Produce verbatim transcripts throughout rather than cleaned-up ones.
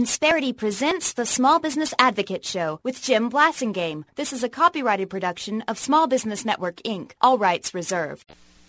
Insperity presents the Small Business Advocate Show with Jim Blasingame. This is a copyrighted production of Small Business Network, Incorporated. All rights reserved.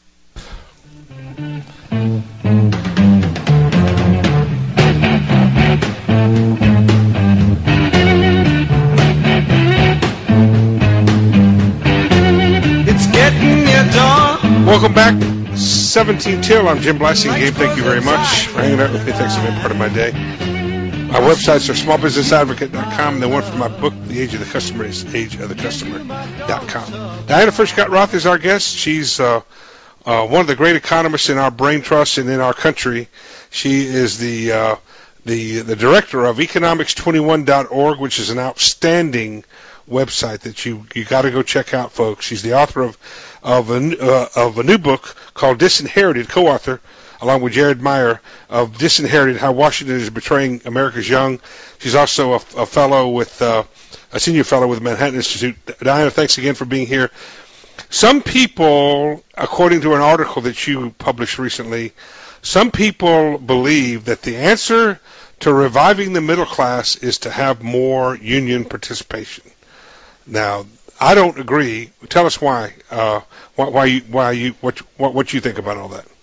It's getting you done. Welcome back. seventeen till. I'm Jim Blasingame. Thank you very much for hanging out with me. Thanks for being part of my day. My websites are small business advocate dot com, and the one for my book, The Age of the Customer, is age of the customer dot com. Diana Furchtgott-Roth is our guest. She's uh, uh, one of the great economists in our brain trust and in our country. She is the uh, the the director of economics twenty-one dot org, which is an outstanding website that you you got to go check out, folks. She's the author of of a uh, of a new book called Disinherited, co-author along with Jared Meyer of Disinherited: How Washington is Betraying America's Young. She's also a, a fellow with uh, a senior fellow with the Manhattan Institute. Diana, thanks again for being here. Some people, according to an article that you published recently, some people believe that the answer to reviving the middle class is to have more union participation. Now, I don't agree. Tell us why. Uh, why, why you, why you, what, what, what you think about all that?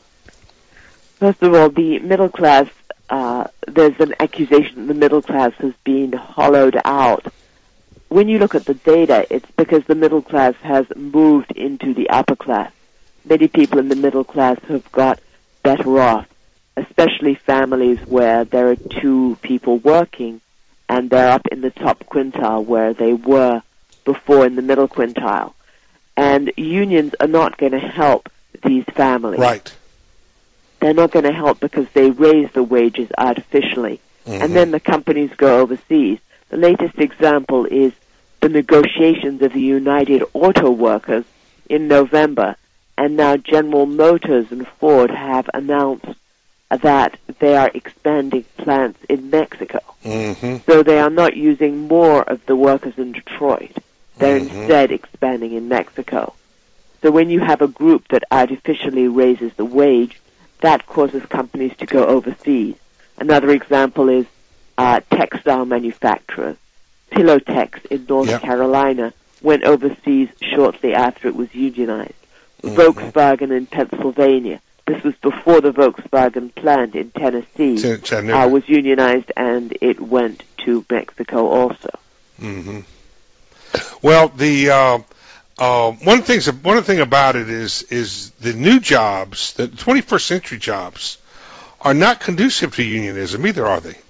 First of all, the middle class, uh, there's an accusation the middle class has been hollowed out. When you look at the data, it's because the middle class has moved into the upper class. Many people in the middle class have got better off, especially families where there are two people working and they're up in the top quintile where they were before in the middle quintile. And unions are not going to help these families. Right. They're not going to help because they raise the wages artificially. Mm-hmm. And then the companies go overseas. The latest example is the negotiations of the United Auto Workers in November. And now General Motors and Ford have announced that they are expanding plants in Mexico. Mm-hmm. So they are not using more of the workers in Detroit. They're mm-hmm. instead expanding in Mexico. So when you have a group that artificially raises the wage, that causes companies to go overseas. Another example is uh, textile manufacturers. Pillowtex in North yep. Carolina went overseas shortly after it was unionized. Mm-hmm. Volkswagen in Pennsylvania. This was before the Volkswagen plant in Tennessee uh, was unionized, and it went to Mexico also. Mm-hmm. Well, the uh, uh, one thing one thing about it is is the new jobs, the twenty-first century jobs, are not conducive to unionism either, are they?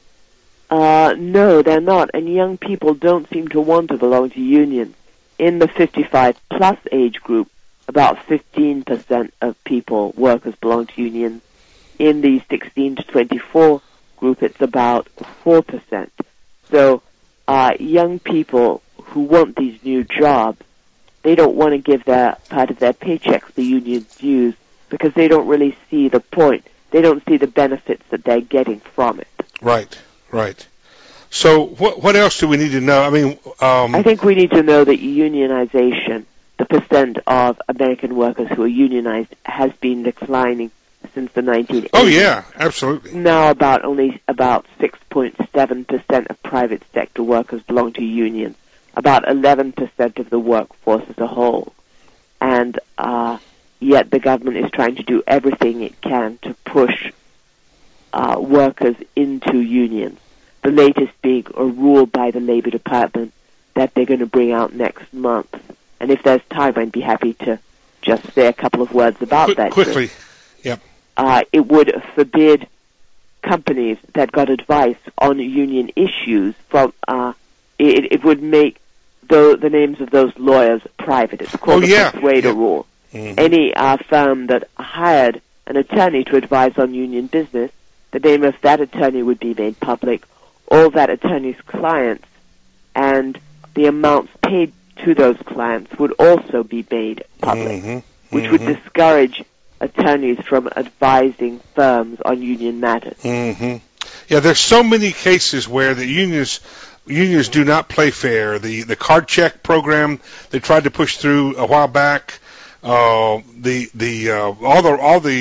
Uh, no, they're not, and young people don't seem to want to belong to unions. In the fifty-five plus age group, about fifteen percent of people, workers, belong to unions. In the sixteen to twenty-four group, it's about four percent. So uh, young people who want these new jobs, they don't want to give their part of their paychecks the unions use because they don't really see the point. They don't see the benefits that they're getting from it. Right, right. So what what else do we need to know? I mean, um, I think we need to know that unionization, the percent of American workers who are unionized, has been declining since the nineteen eighties. Oh yeah, absolutely. Now about only about six point seven percent of private sector workers belong to unions, about eleven percent of the workforce as a whole. And uh, yet the government is trying to do everything it can to push uh, workers into unions. The latest being a rule by the Labor Department that they're going to bring out next month. And if there's time, I'd be happy to just say a couple of words about Qu- that. Quickly, yep. Uh, it would forbid companies that got advice on union issues from, uh, it, it would make the, the names of those lawyers private. It's called oh, the yeah. Persuader yep. Rule. Mm-hmm. Any uh, firm that hired an attorney to advise on union business, the name of that attorney would be made public, all that attorney's clients, and the amounts paid to those clients would also be made public, mm-hmm. which mm-hmm. would discourage attorneys from advising firms on union matters. Mm-hmm. Yeah, there's so many cases where the unions unions do not play fair. The the card check program they tried to push through a while back, uh, the the uh, all the all the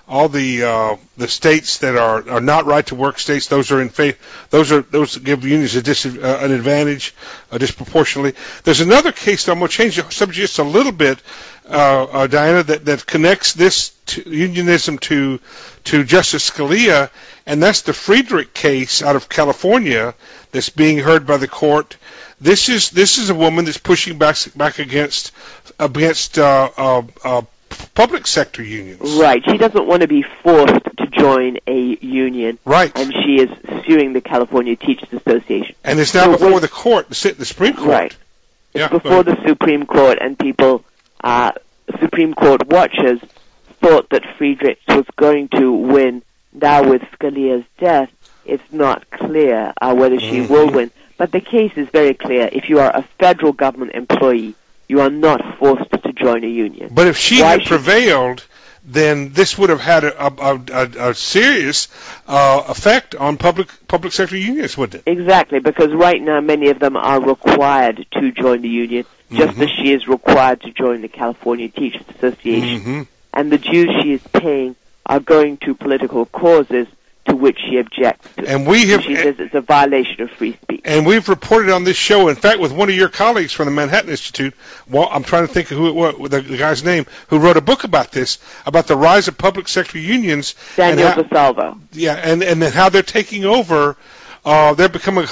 all the uh, the states that are, are not right to work states. Those are in favor. Those are those give unions a dis, uh, an advantage uh, disproportionately. There's another case that I'm going to change the subject just a little bit, uh, uh, Diana, that, that connects this to unionism to to Justice Scalia, and that's the Friedrich case out of California that's being heard by the court. This is this is a woman that's pushing back back against against uh, uh, uh, public sector unions. Right. She doesn't want to be forced to join a union. Right. And she is suing the California Teachers Association. And it's now so before when, the court, the, the Supreme Court. Right. It's yeah, before the Supreme Court, and people, uh, Supreme Court watchers, thought that Friedrich was going to win. Now with Scalia's death, it's not clear uh, whether she mm-hmm. will win. But the case is very clear. If you are a federal government employee, you are not forced to join a union. But if she Why had should prevailed, then this would have had a, a, a, a serious uh, effect on public public sector unions, wouldn't it? Exactly, because right now many of them are required to join the union, just mm-hmm. as she is required to join the California Teachers Association. Mm-hmm. And the dues she is paying are going to political causes to which she objects to. And we have, she says it's a violation of free speech. And we've reported on this show, in fact, with one of your colleagues from the Manhattan Institute. Well, I'm trying to think of who it was, the, the guy's name, who wrote a book about this, about the rise of public sector unions. Daniel and how, DeSalvo. Yeah, and, and then how they're taking over. Uh, they're becoming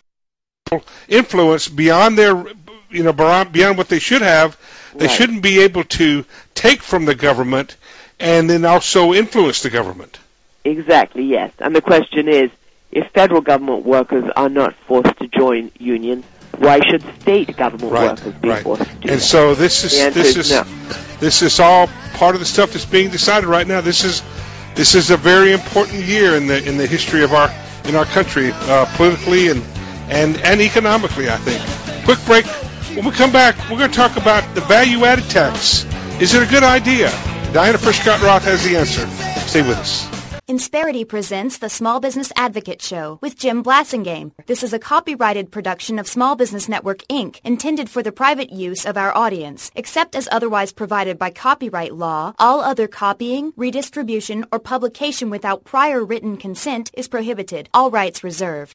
influence beyond their, you know, beyond what they should have. They right. shouldn't be able to take from the government and then also influence the government. Exactly, yes. And the question is, if federal government workers are not forced to join unions, why should state government right, workers be right. forced to do And that? so this is this is, is no. this is all part of the stuff that's being decided right now. This is this is a very important year in the in the history of our in our country, uh, politically and, and and economically, I think. Quick break. When we come back, we're going to talk about the value-added tax. Is it a good idea? Diana Prescott-Roth has the answer. Stay with us. Insperity presents the Small Business Advocate Show with Jim Blassingame. This is a copyrighted production of Small Business Network, Incorporated, intended for the private use of our audience. Except as otherwise provided by copyright law, all other copying, redistribution, or publication without prior written consent is prohibited. All rights reserved.